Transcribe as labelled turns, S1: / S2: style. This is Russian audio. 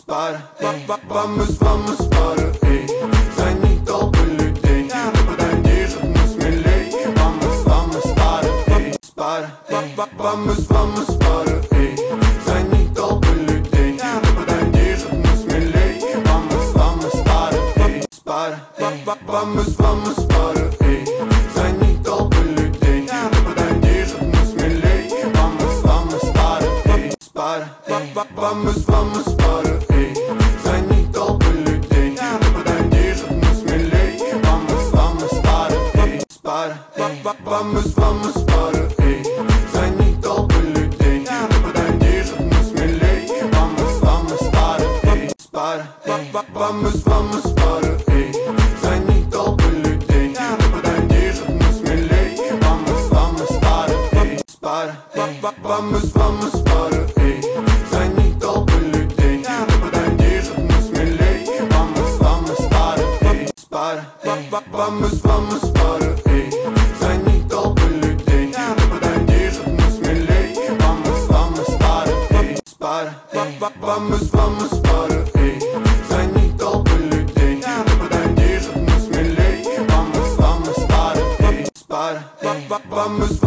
S1: спара, vamos спара, эй, за ней толпы людей. Подойди же, ну смелей, vamos спара, эй, спара, vamos спара, эй, за ней толпы людей. Подойди же, ну смелей, vamos спара, эй, спара, vamos спара, эй, за ней толпы людей. Подойди же, ну смелей, vamos спара, эй, спара, vamos спара, эй, за ней толпы людей. Подойди же, ну смелей, vamos спара, эй, спара, vamos спара, эй, за ней толпы людей. Подойди же, ну смелей, vamos спара, эй, спара, vamos спара, эй, за ней толпы людей. Подойди же, ну смелей, vamos спара, эй, спара, vamos спара, эй, за ней толпы людей. Подойди же, ну смелей, vamos спара, эй, спара, vamos спара, эй, за ней толпы людей. Подойди же, ну смелей, vamos спара, эй, спара, vamos спара, эй, за ней толпы людей. Подойди же, ну смелей, vamos спара, эй, спара, vamos